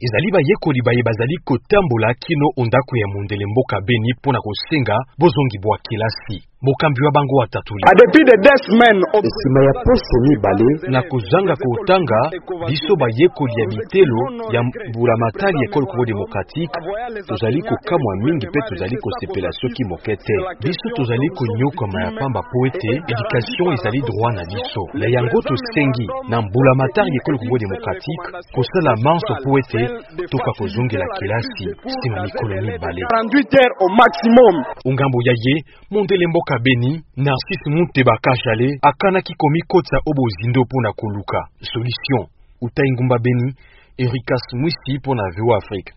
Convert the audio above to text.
ezali bayekoli baye bazali kotambola kino ondako ya mondele mboka Beni pona kosenga bozongi bwa kelasi. Mokambi wa bango atatuli. Esima ya poste mibale na kozanga kotanga biso bayekoli ya bitelo ya mbulamatali ekolo Congo Démocratique tozali kokamwa mingi pe tozali kosepela soki mokete. Biso tozali konyokama ya pamba po ete education ezali droit na biso. La yango tosengi na mbulamatali ekolo Congo Démocratique kosala manso po ete toka kozongela kelasi sima mikolo mibale. 48 heures au maximum. Ungambo ya ye mondele mboka Beni Narcisse Munteba Kachale akanaki komikotsa obozindo pona koluka solution. Utaingumba Beni Ericas Mwisi pona VOA Afrique.